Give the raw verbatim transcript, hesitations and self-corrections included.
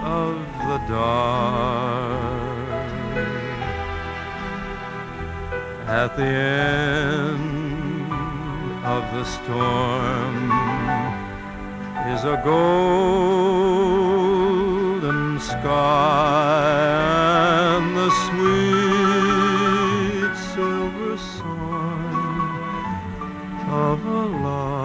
of the dark. At the end of the storm is a golden sky and the sweet silver song of a lark.